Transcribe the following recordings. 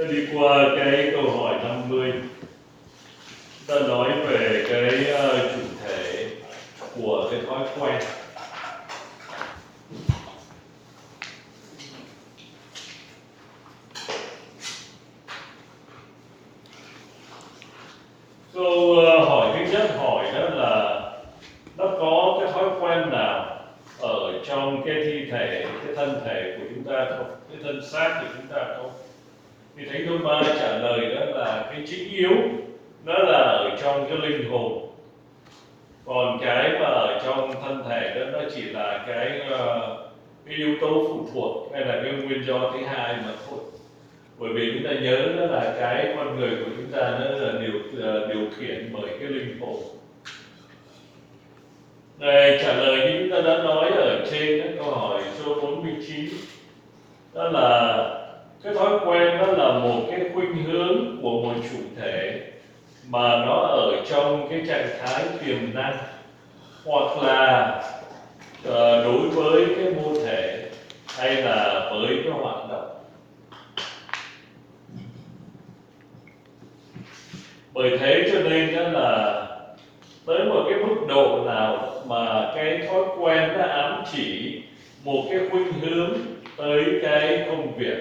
Ta đi qua cái câu hỏi 50, ta nói về cái chủ thể của cái thói quen. Câu hỏi thứ nhất hỏi đó là nó có cái thói quen nào ở trong cái thi thể, cái thân thể của chúng ta không, cái thân xác của chúng ta không? Thì Thánh Thomas trả lời đó là cái chính yếu nó là ở trong cái linh hồn, còn cái mà ở trong thân thể đó nó chỉ là cái yếu tố phụ thuộc hay là cái nguyên do thứ hai mà thôi. Bởi vì chúng ta nhớ đó là cái con người của chúng ta nó là điều khiển bởi cái linh hồn. Đây, trả lời như chúng ta đã nói ở trên cái câu hỏi số 49, đó là cái thói quen đó là một cái khuynh hướng của một chủ thể mà nó ở trong cái trạng thái tiềm năng, hoặc là đối với cái mô thể hay là với cái hoạt động. Bởi thế cho nên đó là tới một cái mức độ nào mà cái thói quen nó ám chỉ một cái khuynh hướng tới cái công việc.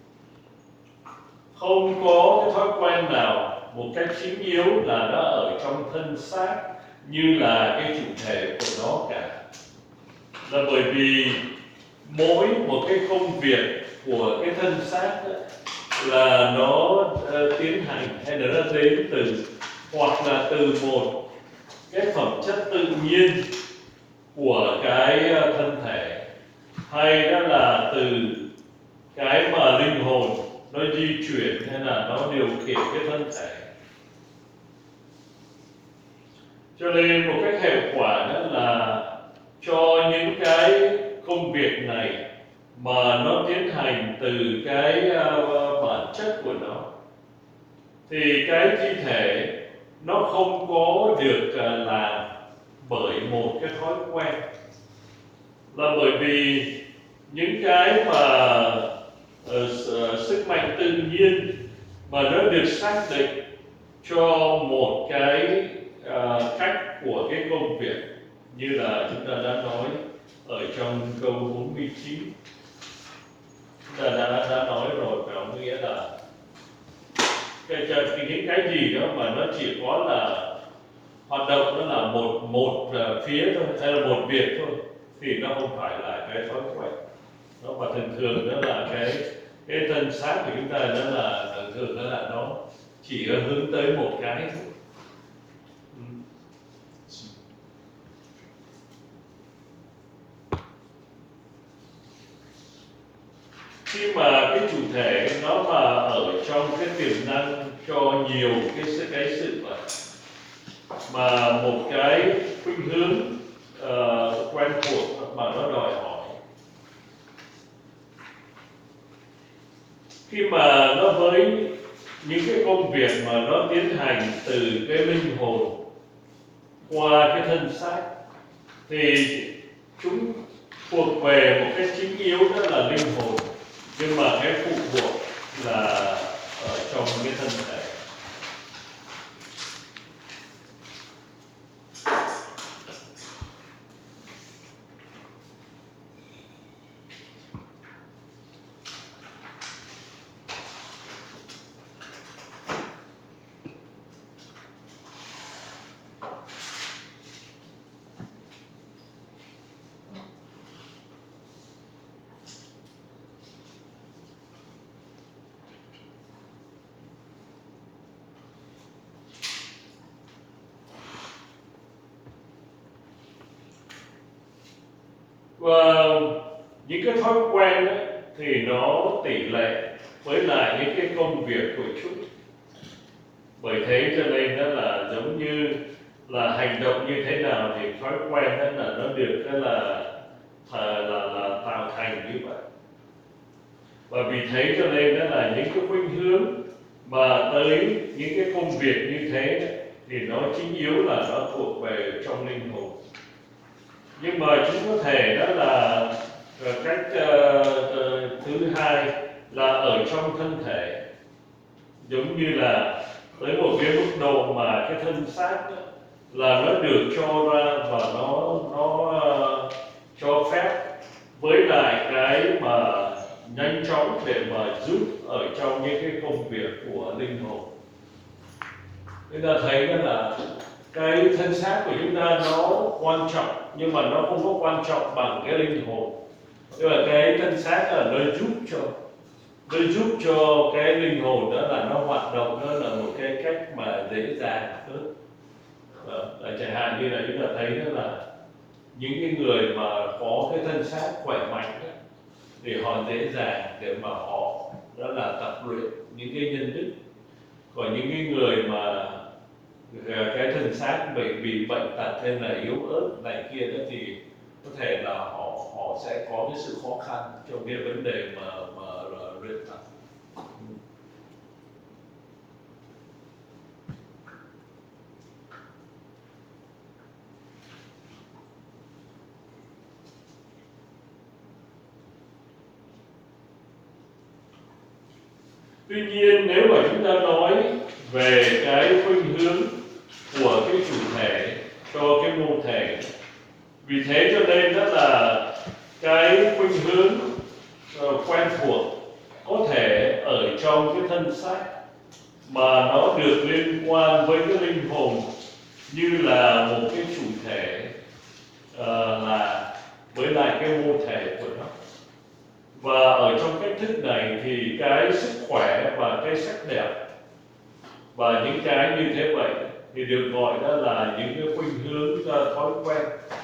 Không có cái thói quen nào một cách chính yếu là nó ở trong thân xác như là cái chủ thể của nó cả. Là bởi vì mỗi một cái công việc của cái thân xác đó, là nó tiến hành hay là nó đến từ, hoặc là từ một cái phẩm chất tự nhiên của cái thân thể, hay đó là từ cái mà linh hồn nó di chuyển hay là nó điều khiển cái thân thể. Cho nên một cách hệ quả đó là cho những cái công việc này mà nó tiến hành từ cái bản chất của nó, thì cái thi thể nó không có được làm bởi một cái thói quen. Là bởi vì những cái mà sức mạnh tự nhiên mà nó được xác định cho một cái cách của cái công việc, như là chúng ta đã nói ở trong câu 49, chúng ta đã nói rồi, phải không? Nghĩa là những cái gì đó mà nó chỉ có là hoạt động, nó là một phía thôi, hay là một việc thôi, thì nó không phải là cái thói quen. Nó và thường đó là cái thân xác của chúng ta đó là thường đó là nó chỉ hướng tới một cái thôi. Khi mà cái chủ thể nó mà ở trong cái tiềm năng cho nhiều cái sự vật, mà một cái khuynh hướng quen thuộc mà nó đòi hỏi, khi mà nó với những cái công việc mà nó tiến hành từ cái linh hồn qua cái thân xác, thì chúng thuộc về một cái chính yếu đó là linh hồn, nhưng mà cái phụ thuộc là ở trong cái thân thể. Và những cái thói quen ấy, thì nó tỷ lệ với lại những cái công việc của chúng. Bởi thế cho nên đó là giống như là hành động như thế nào thì thói quen đó là nó được đó là tạo thành như vậy. Và vì thế cho nên đó là những cái khuynh hướng mà tới những cái công việc như thế thì nó chính yếu là nó thuộc về trong linh hồn. Nhưng mà chúng có thể đó là cách thứ hai là ở trong thân thể. giống như là tới một cái mức độ mà cái thân xác đó, là nó được cho ra và nó cho phép với lại cái mà nhanh chóng để mà giúp ở trong những cái công việc của linh hồn. Chúng ta thấy đó là cái thân xác của chúng ta nó quan trọng, nhưng mà nó không có quan trọng bằng cái linh hồn. Tức là cái thân xác là nó giúp cho cái linh hồn đó là nó hoạt động, đó là một cái cách mà dễ dàng hơn. Chẳng hạn như là chúng ta thấy đó là những cái người mà có cái thân xác khỏe mạnh đó, thì họ dễ dàng để mà họ đó là tập luyện những cái nhân đức. Còn những cái người mà cái thân xác bị bệnh tật hay là yếu ớt này kia đó, thì có thể là họ sẽ có cái sự khó khăn trong cái vấn đề mà luyện tập. Tuy nhiên nếu mà chúng ta nói về cái khuynh hướng của cái chủ thể cho cái mô thể, vì thế cho nên đó là cái khuynh hướng quen thuộc có thể ở trong cái thân xác mà nó được liên quan với cái linh hồn như là một cái chủ thể, là với lại cái mô thể của nó. Và ở trong cách thức này thì cái sức khỏe và cái sắc đẹp và những cái như thế vậy thì được gọi đó là những cái khuynh hướng thói quen.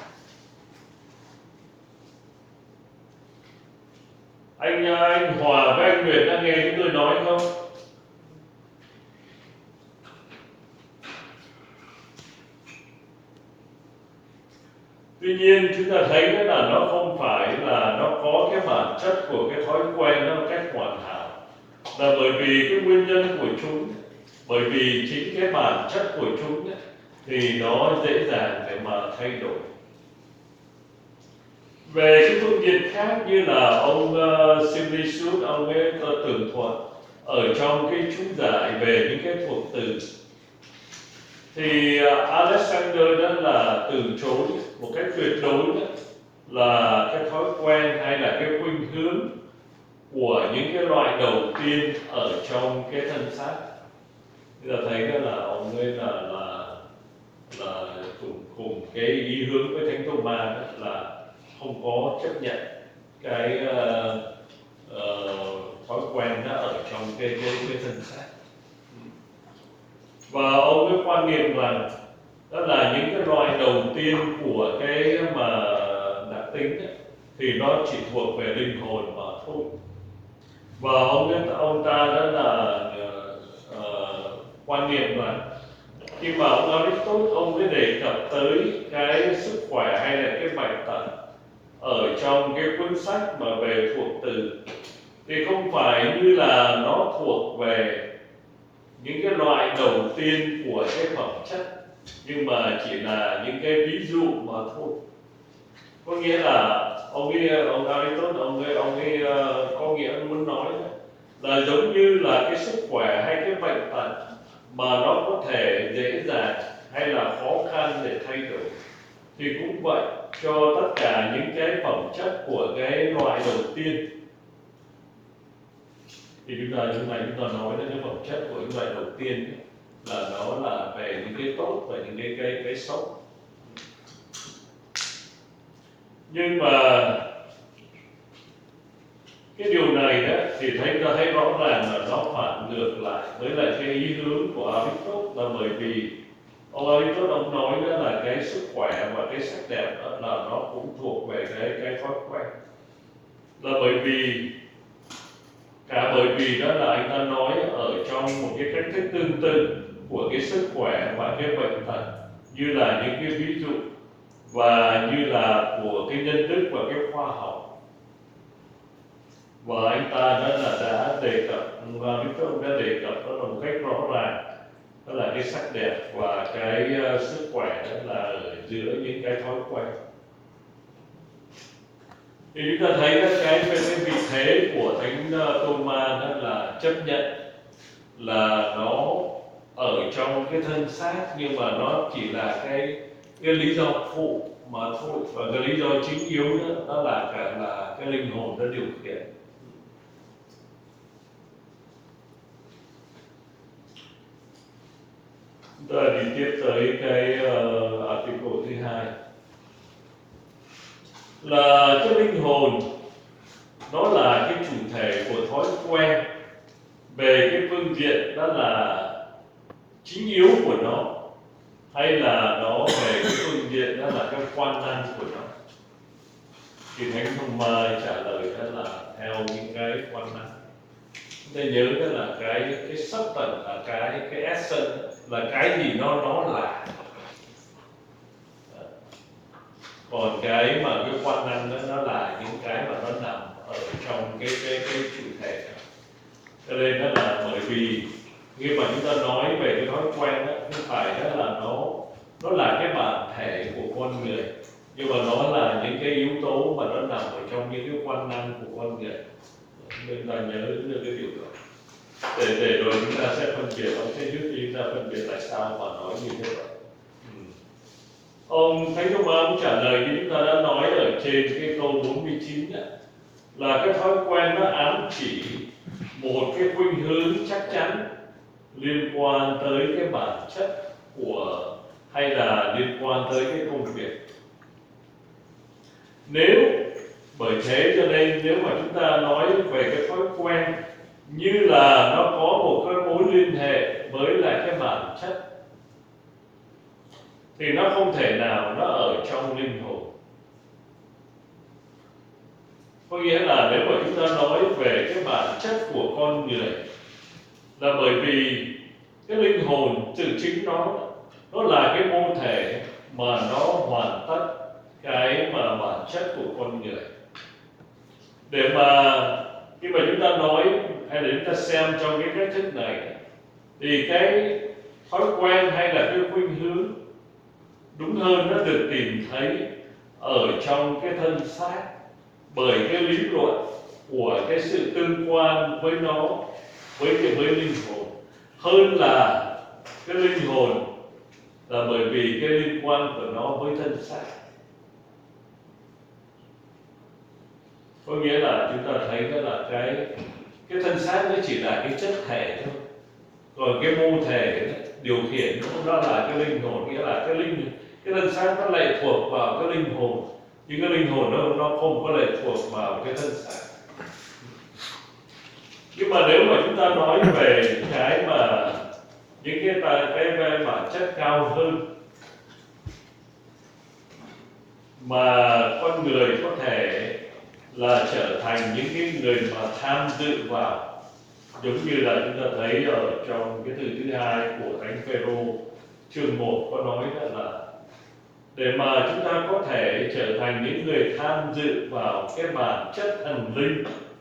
Anh Hòa với anh Nguyệt đã nghe chúng tôi nói không? Tuy nhiên chúng ta thấy đó là nó không phải là nó có cái bản chất của cái thói quen nó một cách hoàn hảo, là bởi vì cái nguyên nhân của chúng, bởi vì chính cái bản chất của chúng ấy, thì nó dễ dàng để mà thay đổi. Về cái phương diện khác như là ông Simlisud, ông ấy tường thuật ở trong cái chú giải về những cái thuộc từ, thì Alexander đó là từ chối một cách tuyệt đối đó là cái thói quen hay là cái khuynh hướng của những cái loại đầu tiên ở trong cái thân xác. Chúng ta thấy đó là ông ấy là cùng cái ý hướng với Thánh Thomas đó là không có chấp nhận cái thói quen đó ở trong cái thân xác. Và ông ấy quan niệm rằng đó là những cái loại đầu tiên của cái mà đặc tính ấy, thì nó chỉ thuộc về linh hồn mà thôi. Và ông ta đó là quan niệm rằng khi mà ông Aristotle ông ấy đề cập tới cái sức khỏe hay là cái bệnh tật ở trong cái cuốn sách mà về thuộc từ, thì không phải như là nó thuộc về những cái loại đầu tiên của cái phẩm chất, nhưng mà chỉ là những cái ví dụ mà thôi. Có nghĩa là ông Aristotle ông ấy có nghĩa muốn nói là giống như là cái sức khỏe hay cái bệnh tật mà nó có thể dễ dàng hay là khó khăn để thay đổi, thì cũng vậy cho tất cả những cái phẩm chất của cái loại đầu tiên. Thì chúng ta nói đến cái phẩm chất của những loại đầu tiên ấy, là nó là về những cái tốt và những cái xấu. Nhưng mà cái điều này đó thì ta thấy rõ ràng là nó phản ngược lại với lại cái ý hướng của Aristotle, là bởi vì ông Aristotle ông nói đó là cái sức khỏe và cái sắc đẹp đó là nó cũng thuộc về cái thói quen, là bởi vì đó là anh ta nói ở trong một cái cách thức tương tự của cái sức khỏe và cái bệnh tật như là những cái ví dụ và như là của cái nhân đức và cái khoa học. Và anh ta đó là đã đề cập, và Aristotle đã đề cập đó là một cách rõ ràng, đó là cái sắc đẹp và cái sức khỏe đó là ở giữa những cái thói quen. Thì chúng ta thấy cái vị thế của Thánh Thomas đó là chấp nhận là nó ở trong cái thân xác, nhưng mà nó chỉ là cái lý do phụ mà thôi, và cái lý do chính yếu đó là cái linh hồn nó điều khiển. Chúng ta đi tiếp tới cái article thứ hai, là cái linh hồn nó là cái chủ thể của thói quen về cái phương diện đó là chính yếu của nó, hay là nó về cái phương diện đó là cái quan năng của nó. Thì Thánh Thông Mai trả lời đó là theo những cái quan năng. Chúng ta nhớ đó là cái substance, là cái essence, là cái gì nó là. Còn cái mà cái quan năng đó nó là những cái mà nó nằm ở trong cái chủ thể đó. Cho nên đó là bởi vì khi mà chúng ta nói về cái thói quen đó, không phải đó là nó là cái bản thể của con người, nhưng mà nó là những cái yếu tố mà nó nằm ở trong những cái quan năng của con người. Nên ta nhớ được cái điều đó, để rồi chúng ta sẽ phân biệt, ông sẽ giúp chúng ta phân biệt tại sao mà nói như thế vậy. Ông Thánh Thông Mai cũng trả lời như chúng ta đã nói ở trên cái câu 49 đó, là cái thói quen nó ám chỉ một cái khuynh hướng chắc chắn liên quan tới cái bản chất của, hay là liên quan tới cái công việc. Bởi thế cho nên nếu mà chúng ta nói về cái thói quen như là nó có một cái mối liên hệ với lại cái bản chất, thì nó không thể nào nó ở trong linh hồn. Có nghĩa là nếu mà chúng ta nói về cái bản chất của con người, là bởi vì cái linh hồn từ chính nó là cái mô thể mà nó hoàn tất cái mà bản chất của con người. Để mà khi mà chúng ta nói hay là chúng ta xem trong cái cách thức này, thì cái thói quen hay là cái khuynh hướng, đúng hơn nó được tìm thấy ở trong cái thân xác, bởi cái lý luận của cái sự tương quan với nó, với linh hồn, hơn là cái linh hồn là bởi vì cái liên quan của nó với thân xác. Có nghĩa là chúng ta thấy đó là cái thân xác nó chỉ là cái chất thể thôi, còn cái mô thể điều khiển nó là cái linh hồn. Nghĩa là cái thân xác nó lệ thuộc vào cái linh hồn, nhưng cái linh hồn nó không có lệ thuộc vào cái thân xác. Nhưng mà nếu mà chúng ta nói về cái mà những cái bản chất cao hơn mà con người có thể là trở thành những cái người mà tham dự vào, giống như là chúng ta thấy ở trong cái thư thứ hai của Thánh Phêrô chương 1 có nói đó là để mà chúng ta có thể trở thành những người tham dự vào cái bản chất thần linh,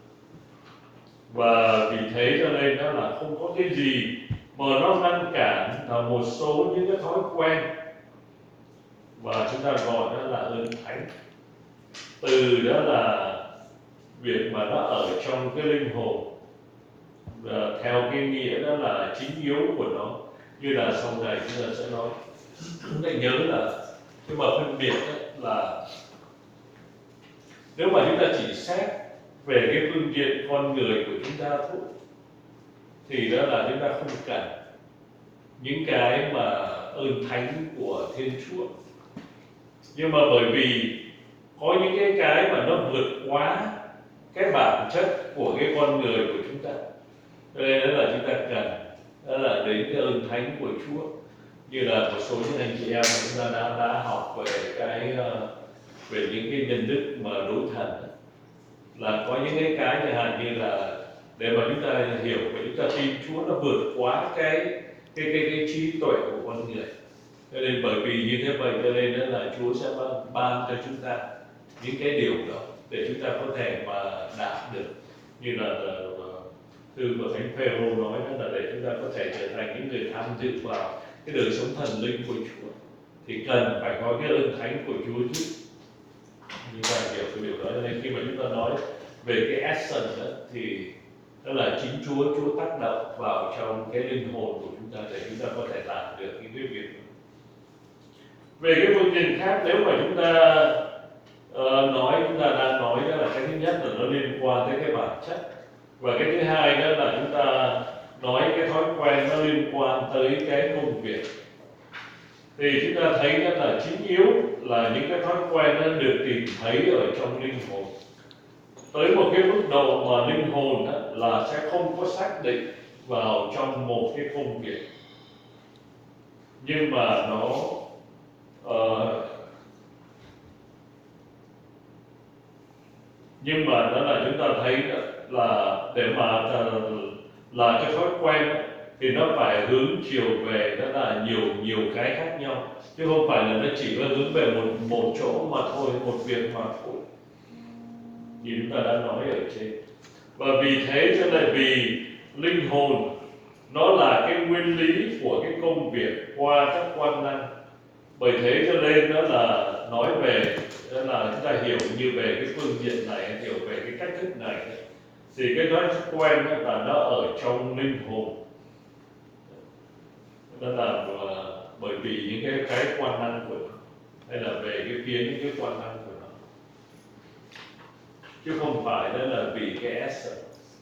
và vì thế cho nên đó là không có cái gì mà nó ngăn cản là một số những cái thói quen và chúng ta gọi đó là ơn thánh. Từ đó là việc mà nó ở trong cái linh hồn, theo cái nghĩa đó là chính yếu của nó, như là sau này chúng ta sẽ nói. Chúng ta nhớ là cái mà phân biệt là nếu mà chúng ta chỉ xét về cái phương diện con người của chúng ta thôi, thì đó là chúng ta không cần những cái mà ơn thánh của Thiên Chúa. Nhưng mà bởi vì có những cái mà nó vượt quá cái bản chất của cái con người của chúng ta, cho nên đó là chúng ta cần đó là đến cái ơn thánh của Chúa. Như là một số những anh chị em mà chúng ta đã học về những cái nhân đức mà đối thần, là có những cái chẳng hạn như là để mà chúng ta hiểu và chúng ta tin Chúa nó vượt quá cái trí tuệ của con người. Cho nên bởi vì như thế vậy cho nên đó là Chúa sẽ ban cho chúng ta những cái điều đó để chúng ta có thể mà đạt được, như là thư của Thánh Phêrô nói đó là để chúng ta có thể trở thành những người tham dự vào cái đời sống thần linh của Chúa, thì cần phải có cái ơn thánh của Chúa chứ. Như vậy hiểu cái điều đó. Cho nên khi mà chúng ta nói về cái essence đó, thì đó là chính Chúa tác động vào trong cái linh hồn của chúng ta để chúng ta có thể làm được những cái việc đó. Về cái phương diện khác, nếu mà chúng ta chúng ta đang nói đó là cái thứ nhất là nó liên quan tới cái bản chất, và cái thứ hai đó là chúng ta nói cái thói quen nó liên quan tới cái công việc. Thì chúng ta thấy đó là chính yếu là những cái thói quen nó được tìm thấy ở trong linh hồn. Tới một cái mức độ mà linh hồn đó là sẽ không có xác định vào trong một cái công việc, nhưng mà nó nhưng mà đó là chúng ta thấy là để mà là cái thói quen thì nó phải hướng chiều về đó là nhiều cái khác nhau, chứ không phải là nó chỉ là hướng về một chỗ mà thôi, một việc mà thôi, như chúng ta đã nói ở trên. Và vì thế cho nên vì linh hồn nó là cái nguyên lý của cái công việc qua các quan năng, bởi thế cho nên đó là nói về đó là chúng ta hiểu như về cái phương diện này, hiểu về cái cách thức này, thì cái thói quen là nó ở trong linh hồn, đó là bởi vì những cái quan năng của nó, hay là về cái phía những cái quan năng của nó, chứ không phải đó là vì cái essence.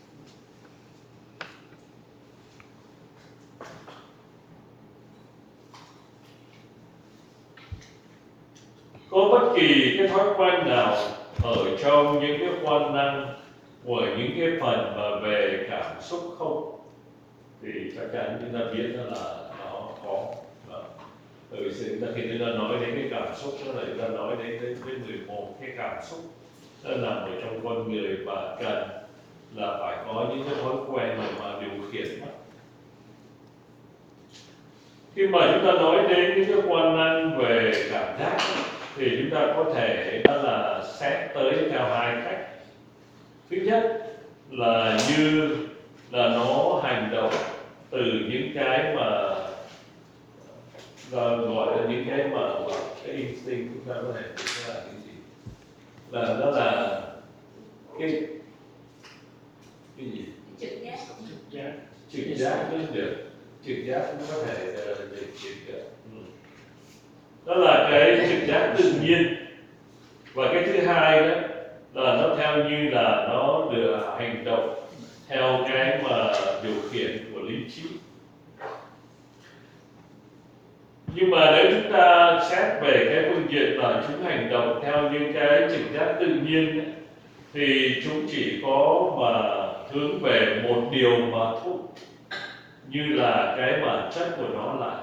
Có bất kỳ cái thói quen nào ở trong những cái quan năng của những cái phần mà về cảm xúc không, thì chắc chắn chúng ta biết đó là nó có. Bởi vì chúng ta khi chúng ta nói đến cái cảm xúc đó là chúng ta nói đến 11 cái cảm xúc nó nằm ở trong con người, và cần là phải có những cái thói quen mà điều khiển nó. Khi mà chúng ta nói đến những cái quan năng về cảm giác thì chúng ta có thể đó là xét tới theo hai cách. Thứ nhất là như là nó hành động từ những cái mà gọi là những cái mà cái instinct, chúng ta có thể nói là cái gì, là đó là cái gì trực giác cũng được, trực giác cũng có thể được chuyển được. Đó là cái trực giác tự nhiên. Và cái thứ hai đó là nó theo như là nó được hành động theo cái mà điều khiển của lý trí. Nhưng mà nếu chúng ta xét về cái phương diện là chúng hành động theo những cái trực giác tự nhiên ấy, thì chúng chỉ có mà hướng về một điều mà thôi, như là cái bản chất của nó là.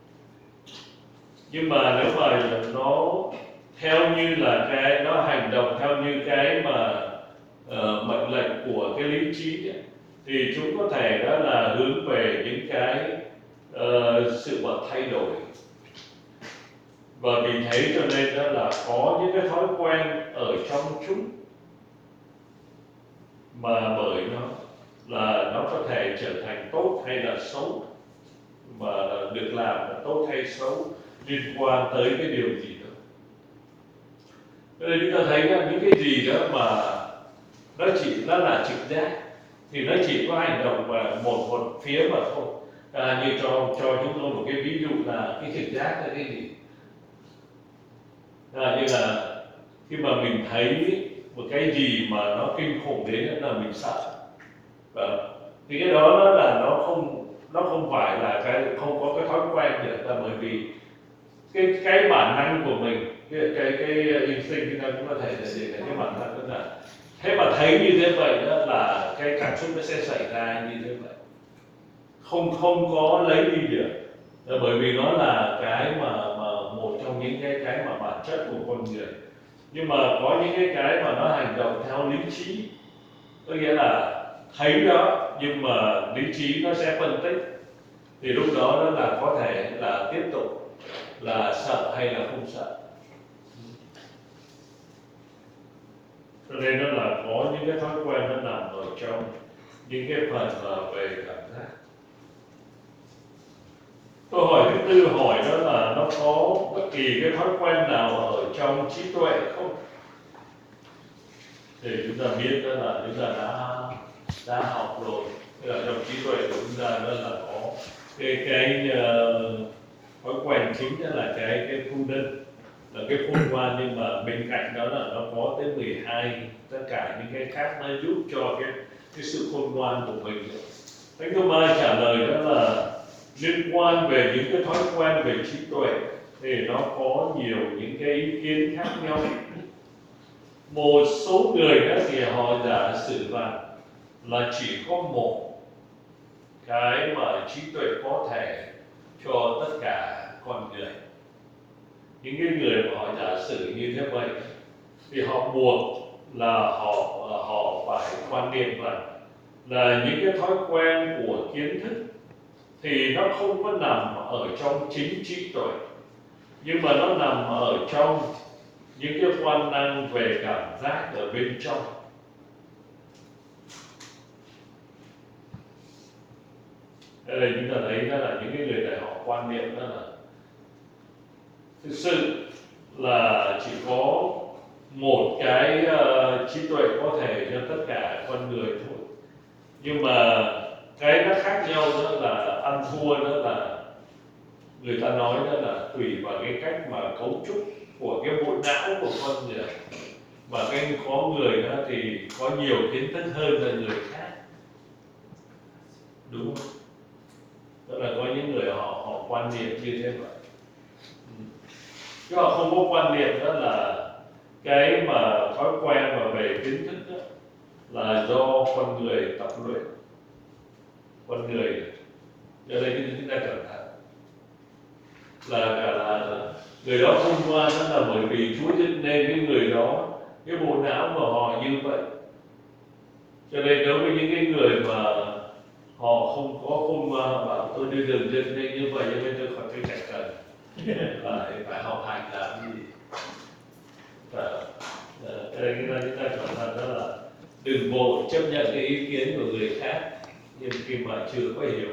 Nhưng mà nếu mà nó theo như là cái nó hành động theo như cái mà mệnh lệnh của cái lý trí ấy, thì chúng có thể đó là hướng về những cái sự mà thay đổi. Và vì thế cho nên đó là có những cái thói quen ở trong chúng mà bởi nó có thể trở thành tốt hay là xấu, mà được làm là tốt hay xấu liên quan tới cái điều gì đó. Cho nên chúng ta thấy những cái gì đó mà nó là trực giác thì nó chỉ có hành động vào một phía mà thôi. Như cho chúng tôi một cái ví dụ là cái trực giác là cái gì. Như là khi mà mình thấy một cái gì mà nó kinh khủng đến là mình sợ. Thì cái đó nó không phải là không có cái thói quen được, là bởi vì cái bản năng của mình, cái instinct chúng ta cũng có thể để cái bản năng đó là thế, mà thấy như thế vậy đó là cái cảm xúc nó sẽ xảy ra như thế vậy, không có lấy đi được, bởi vì nó là cái mà một trong những cái mà bản chất của con người. Nhưng mà có những cái mà nó hành động theo lý trí, có nghĩa là thấy đó nhưng mà lý trí nó sẽ phân tích, thì lúc đó nó là có thể là tiếp tục là sợ hay là không sợ. Cho nên nó là có những cái thói quen nó nằm ở trong những cái phần mà về cảm giác. Câu hỏi thứ tư hỏi đó là nó có bất kỳ cái thói quen nào ở trong trí tuệ không? Thì chúng ta biết đó là chúng ta đã đã học rồi, tức là trong trí tuệ của chúng ta đó là có cái thói quen chính đó là cái phu đơn, là cái khôn ngoan, nhưng mà bên cạnh đó là nó có tới 12 tất cả những cái khác nó giúp cho cái sự khôn ngoan của mình. Thánh Thomas trả lời đó là liên quan về những cái thói quen về trí tuệ thì nó có nhiều những cái ý kiến khác nhau. Một số người đó thì họ giả sử là chỉ có một cái mà trí tuệ có thể cho tất cả con người. Những cái người mà họ giả sử như thế vậy thì họ buộc là họ phải quan niệm rằng là những cái thói quen của kiến thức thì nó không có nằm ở trong chính trí tuệ, nhưng mà nó nằm ở trong những cái quan năng về cảm giác ở bên trong. Đây là chúng ta thấy đó là những cái người này họ quan niệm đó là thực sự là chỉ có một cái trí tuệ có thể cho tất cả con người thôi, nhưng mà cái nó khác nhau đó là ăn thua, đó là người ta nói đó là tùy vào cái cách mà cấu trúc của cái bộ não của con người, mà cái có người đó thì có nhiều kiến thức hơn là người khác, đúng không? Đó là có những người họ quan niệm như thế vậy, chứ họ không có quan niệm đó là cái mà thói quen mà về kiến thức đó là do con người tập luyện. Con người ở đây chúng ta cẩn thận là người đó không ngoan, đó là bởi vì Chúa dựng nên cái người đó cái bộ não của họ như vậy. Cho nên đối với những cái người mà họ không có khôn ngoan, họ bảo tôi đưa đường dựng nên như vậy, cho nên tôi khỏi tôi chẳng cần phải học hành làm gì. Cho nên chúng ta cẩn thận đó là đừng vội chấp nhận cái ý kiến của người khác nhưng khi mà chưa có hiểu.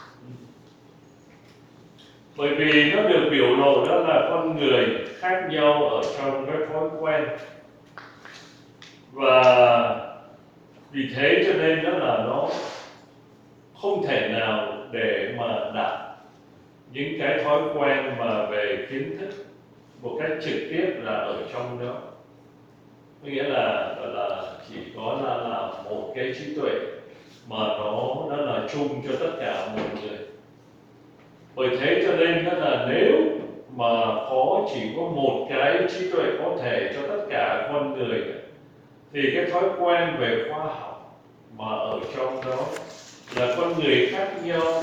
Bởi vì nó được biểu lộ đó là con người khác nhau ở trong cái thói quen, và vì thế cho nên đó là nó không thể nào để mà đặt những cái thói quen mà về kiến thức một cách trực tiếp là ở trong đó. Có nghĩa là chỉ có là một cái trí tuệ mà nó là chung cho tất cả mọi người. Bởi thế cho nên đó là nếu mà chỉ có một cái trí tuệ có thể cho tất cả con người thì cái thói quen về khoa học mà ở trong đó là con người khác nhau,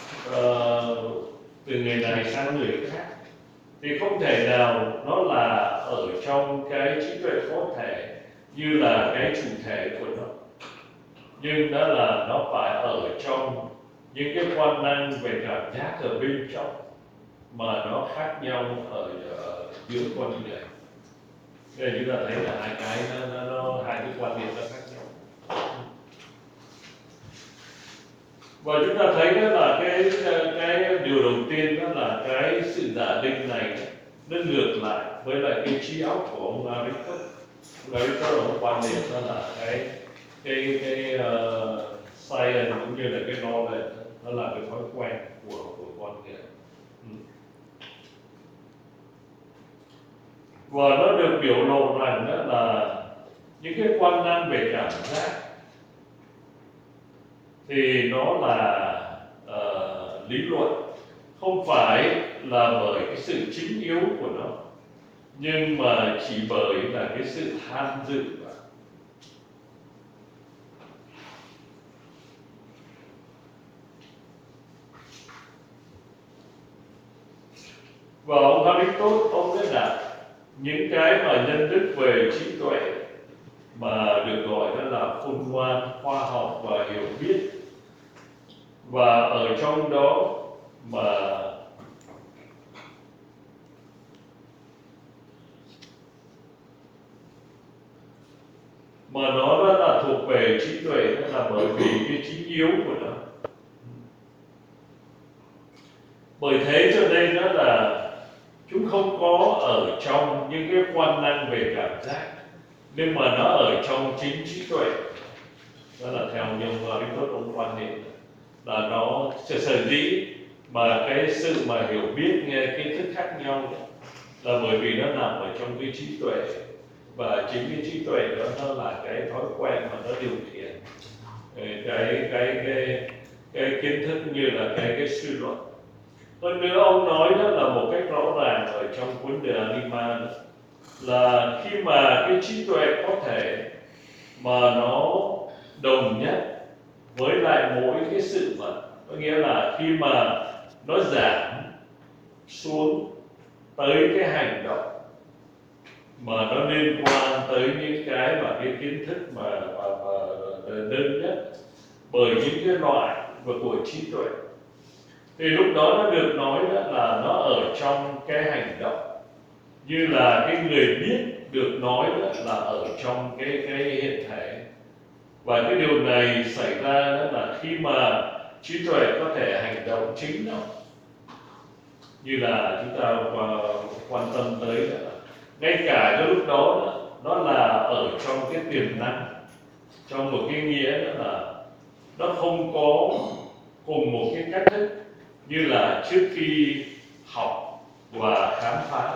từ người này sang người khác, thì không thể nào nó là ở trong cái trí tuệ có thể như là cái chủ thể của nó, nhưng đó là nó phải ở trong những cái quan năng về cảm giác ở bên trong mà nó khác nhau ở giữa con người. Đây chúng ta thấy là hai cái nó hai cái quan điểm nó khác nhau. Và chúng ta thấy đó là cái điều đầu tiên đó là cái sự giả định này nó ngược lại với lại cái trí óc của ông Aristotle. Ông Aristotle ông quan điểm đó là cái science cũng như là cái knowledge nó là cái thói quen của con người. Và nó được biểu lộ rằng đó là những cái quan năng về cảm giác thì nó là lý luận, không phải là bởi cái sự chính yếu của nó, nhưng mà chỉ bởi là cái sự tham dự. Và ông Aristotle ông đã đặt những cái mà nhân đức về trí tuệ mà được gọi đó là khôn ngoan, khoa học và hiểu biết, và ở trong đó mà nó rất là thuộc về trí tuệ, đó là bởi vì cái chính yếu của nó. Bởi thế cho nên đó là chúng không có ở trong những cái quan năng về cảm giác, nhưng mà nó ở trong chính trí tuệ. đó là theo như ông Aristotle ông quan niệm là nó sở dĩ mà cái sự mà hiểu biết nghe kiến thức khác nhau là bởi vì nó nằm ở trong cái trí tuệ, và chính cái trí tuệ đó nó là cái thói quen mà nó điều khiển cái kiến thức như là cái suy luận. Hơn nữa ông nói đó là một cách rõ ràng ở trong cuốn De Anima đó, là khi mà cái trí tuệ có thể mà nó đồng nhất với lại mỗi cái sự vật, có nghĩa là khi mà nó giảm xuống tới cái hành động mà nó liên quan tới những cái mà cái kiến thức mà đơn nhất bởi những cái loại của trí tuệ, thì lúc đó nó được nói là nó ở trong cái hành động, như là cái người biết được nói là ở trong cái hiện thể. Và cái điều này xảy ra là khi mà trí tuệ có thể hành động chính nó, như là chúng ta quan tâm tới đó, ngay cả cái lúc đó nó là ở trong cái tiềm năng, trong một cái nghĩa là nó không có cùng một cái cách thức như là trước khi học và khám phá.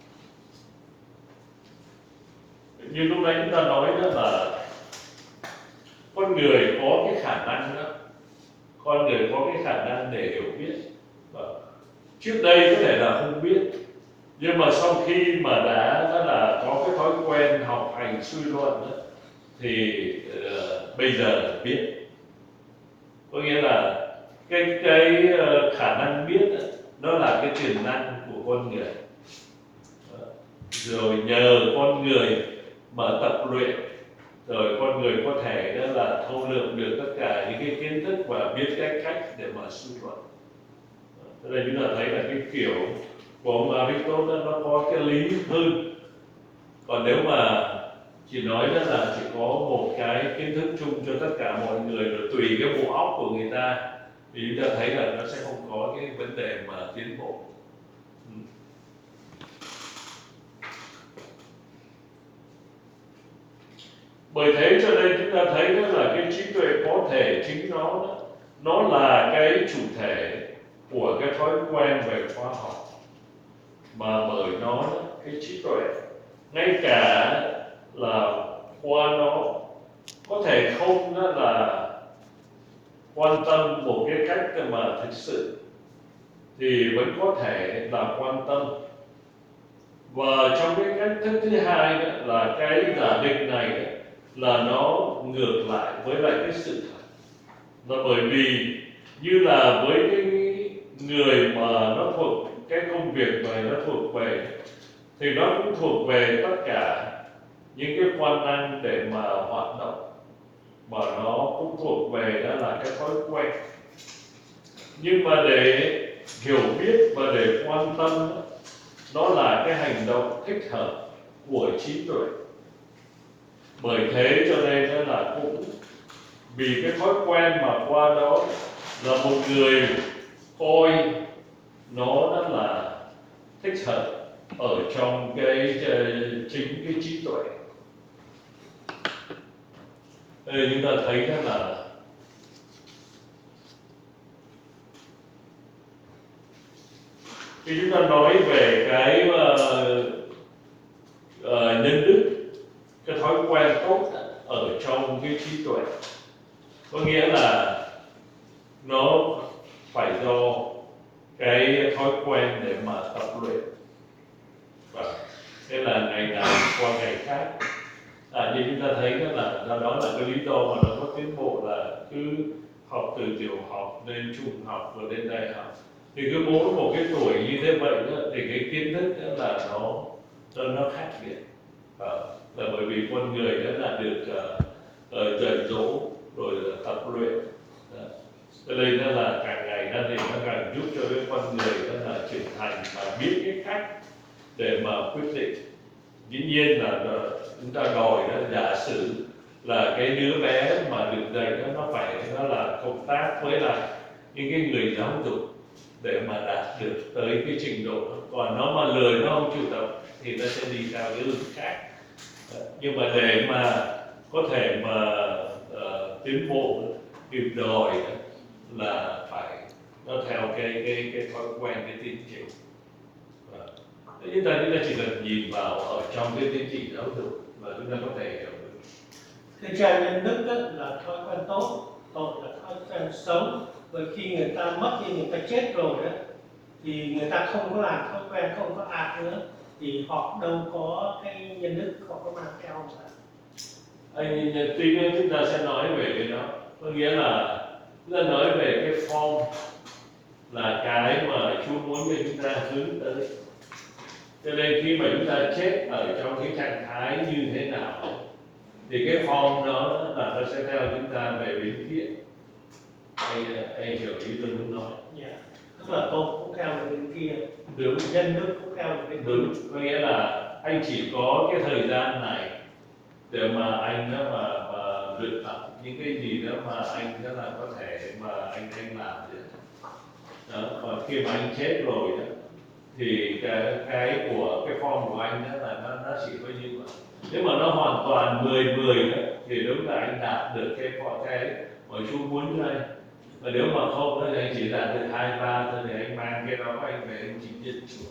Như lúc nãy chúng ta nói đó là con người có cái khả năng đó, con người có cái khả năng để hiểu biết. Trước đây có thể là không biết, nhưng mà sau khi mà đã là có cái thói quen học hành suy luận đó, thì bây giờ biết. Có nghĩa là cái khả năng biết đó, nó là cái tiềm năng của con người. Rồi nhờ con người mà tập luyện, rồi con người có thể đó là thâu lượm được tất cả những cái kiến thức và biết cái cách để mà suy luận. Thế nên chúng ta thấy là cái kiểu của ông Aristotle nó có cái lý hơn. Còn nếu mà chỉ nói là chỉ có một cái kiến thức chung cho tất cả mọi người, rồi tùy cái bộ óc của người ta, thì chúng ta thấy là nó sẽ không có cái vấn đề mà tiến bộ. Bởi thế cho nên chúng ta thấy đó là cái trí tuệ có thể chính nó là cái chủ thể của cái thói quen về khoa học, mà bởi nó cái trí tuệ ngay cả là qua nó có thể không đó là quan tâm một cái cách mà thực sự, thì vẫn có thể là quan tâm. Và trong cái cách thức thứ hai đó, là cái giả định này đó, là nó ngược lại với lại cái sự thật, là bởi vì như là với cái người mà nó thuộc cái công việc này nó thuộc về, thì nó cũng thuộc về tất cả những cái quan năng để mà hoạt động, mà nó cũng thuộc về đó là cái thói quen. Nhưng mà để hiểu biết và để quan tâm đó, nó là cái hành động thích hợp của trí tuệ. Bởi thế cho nên đó là cũng vì cái thói quen mà qua đó là một người coi nó đó là thích hợp ở trong cái chính cái trí tuệ. Đây chúng ta thấy đó là khi chúng ta nói về cái nhân đức, cái thói quen tốt ở trong cái trí tuệ, có nghĩa là nó phải do cái thói quen để mà tập luyện, và thế là ngày nào qua ngày khác. Như chúng ta thấy đó là cái lý do mà nó có tiến bộ, là cứ học từ tiểu học lên trung học rồi lên đại học, thì cứ mỗi một cái tuổi như thế vậy đó, thì cái kiến thức đó là nó khác biệt. Là bởi vì con người đó là được dạy dỗ rồi tập luyện. Cho nên đó là càng ngày thì nó càng giúp cho cái con người đó là trưởng thành và biết cái cách để mà quyết định. Dĩ nhiên là chúng ta đòi đó, giả sử là cái đứa bé mà được dạy đó, nó phải là cộng tác với lại những cái người giáo dục để mà đạt được tới cái trình độ đó. Còn nó mà lười, nó không chịu tập thì nó sẽ đi theo cái hướng khác. Nhưng mà để mà có thể mà tiến bộ kịp đòi là phải nó theo cái thói quen, cái tiến trình. Chúng ta chỉ cần nhìn vào ở trong cái tiến trình giáo dục và chúng ta có thể hiểu được. Cái cha nhân đức là thói quen tốt, tội là thói quen xấu. Bởi khi người ta mất đi, người ta chết rồi đó, thì người ta không có làm thói quen, không có ác nữa, thì họ đâu có cái nhân đức, họ có mang theo mà. Anh tuy nhiên chúng ta sẽ nói về cái đó, có nghĩa là chúng ta nói về cái form là cái mà Chúa muốn cho chúng ta hướng tới. Cho nên khi mà chúng ta chết ở trong cái trạng thái như thế nào thì cái form đó là nó sẽ theo chúng ta về biến thiện. Anh hiểu ý tôi muốn nói. Yeah. Tức là tôi cũng theo về bên kia, Đúng. nhân đức cũng theo về bên Đúng, có nghĩa là anh chỉ có cái thời gian này để mà anh đó mà luyện tập những cái gì đó mà anh đó là có thể mà anh làm được. Đó, còn khi mà anh chết rồi đó thì cái của cái form của anh đó là nó chỉ có như vậy. Nếu mà nó hoàn toàn 10-10 đó, thì đúng là anh đạt được cái mà Chúa muốn cho anh. Và nếu mà không đó, thì anh chỉ đạt được 2-3 thôi, thì anh mang cái đó anh về anh chịu nhận Chúa.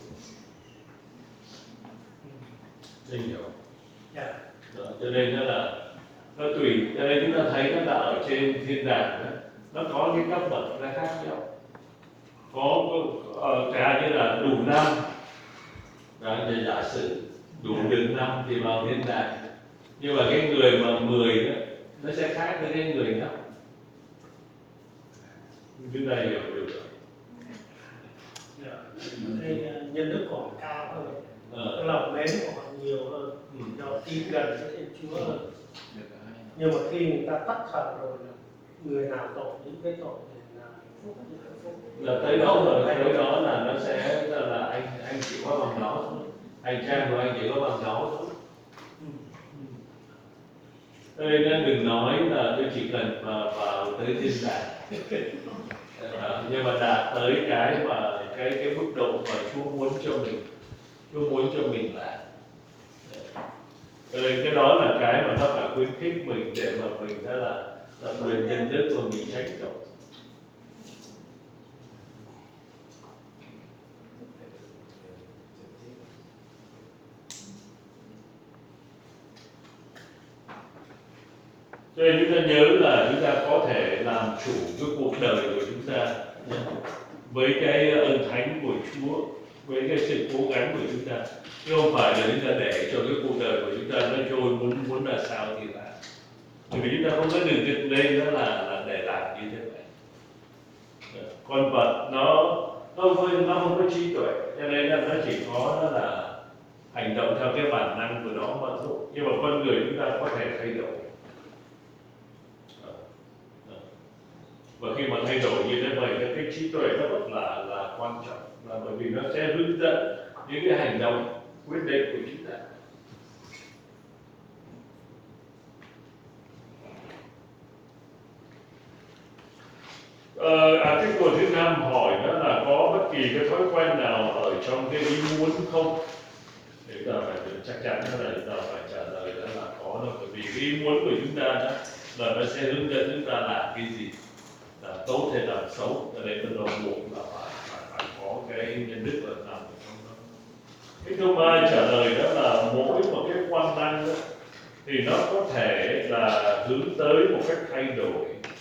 Anh hiểu. Yeah. Đó, cho nên đó là nó tùy, cho nên chúng ta thấy nó là ở trên thiên đàng đó, nó có cái cấp bậc nó khác nhau. Có cả như là đủ năm, để giả sử đủ được năm thì vào thiên đàng. Nhưng mà cái người mà 10 đó, nó sẽ khác với cái người 5. Chúng ta hiểu được rồi. Cái nhân đức của họ cao hơn, cái lòng mến của họ nhiều hơn, họ tin gần với Thiên Chúa hơn. Nhưng mà khi người ta tắt thở rồi, người nào tội những cái tội, người nào hạnh phúc những hạnh phúc. Là tới đó rồi, tới đó là nó sẽ là anh chỉ có bằng đó thôi, hành trang của anh chỉ có bằng đó thôi. Đây nên đừng nói là tôi chỉ cần vào tới thiên đàng. Nhưng mà đạt tới cái mà cái mức độ mà Chúa muốn cho mình, Chúa muốn cho mình là. Cho nên cái đó là cái mà nó phải khuyến khích mình để mà mình đã là luyện nhân đức và mình tránh tội. Cho nên chúng ta nhớ là chúng ta có thể làm chủ cái cuộc đời của chúng ta với cái ơn thánh của Chúa, với cái sự cố gắng của chúng ta, chứ không phải là chúng ta để cho cái cuộc đời của chúng ta nó trôi muốn là sao thì làm. Bởi vì chúng ta không có đường dựng lên đó là để làm như thế này. Con vật nó không có trí tuệ, cho nên là nó chỉ có đó là hành động theo cái bản năng của nó mà thôi. Nhưng mà con người chúng ta có thể thay đổi. Và khi mà thay đổi như thế vậy, cái trí tuệ nó rất là quan trọng, là bởi vì nó sẽ hướng dẫn những cái hành động quyết định của chúng ta. Article thứ 5 hỏi đó là có bất kỳ cái thói quen nào ở trong cái ý muốn không? Thì chúng ta phải chắc chắn là chúng ta phải trả lời đó là có đâu, bởi vì cái ý muốn của chúng ta đó là nó sẽ hướng dẫn chúng ta làm cái gì, là tốt hay là xấu, cho nên nó buộc là phải có cái nhân đức là nằm ở trong đó. Cái thứ ba trả lời đó là mỗi một cái quan năng đó, thì nó có thể là hướng tới một cách thay đổi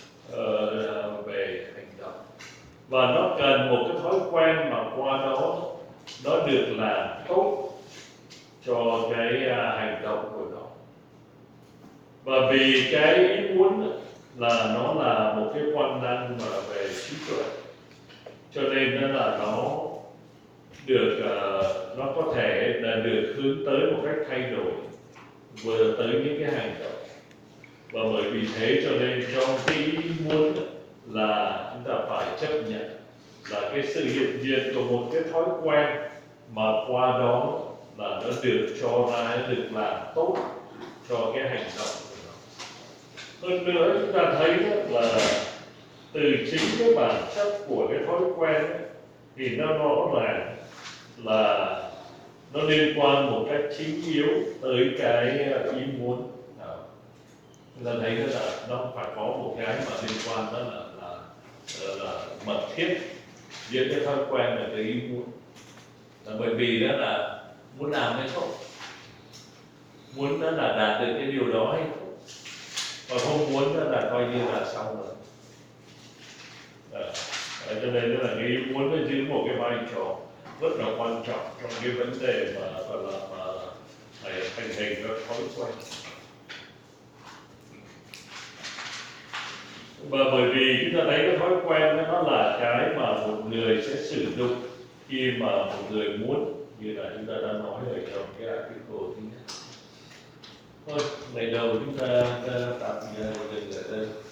về hành động, và nó cần một cái thói quen mà qua đó nó được làm tốt cho cái hành động của nó. Và vì cái ý muốn là nó là một cái quan năng mà về trí tuệ, cho nên nó là nó được nó có thể là được hướng tới một cách thay đổi vừa tới những cái hành động. Và bởi vì thế cho nên trong cái ý muốn là chúng ta phải chấp nhận là cái sự hiện diện của một cái thói quen mà qua đó là nó được cho ra, được làm tốt cho cái hành động của nó. Hơn nữa chúng ta thấy là từ chính cái bản chất của cái thói quen ấy, thì nó rõ ràng là nó liên quan một cách chính yếu tới cái ý muốn. Chúng ta thấy đó là nó phải có một cái mà liên quan đó là mật thiết giữa cái thói quen và cái ý muốn. Là bởi vì đó là muốn làm hay không, muốn đó là đạt được cái điều đó hay không, và không muốn đó là coi như là xong rồi. Cho nên đó là cái ý muốn nó giữ một cái vai trò rất là quan trọng trong cái vấn đề mà phải hình thành các thói quen. Và bởi vì chúng ta thấy cái thói quen đó, nó là cái mà một người sẽ sử dụng khi mà một người muốn, như là chúng ta đã nói ở trong cái article thứ nhất. Thôi, ngày đầu chúng ta tạm dừng ở đây.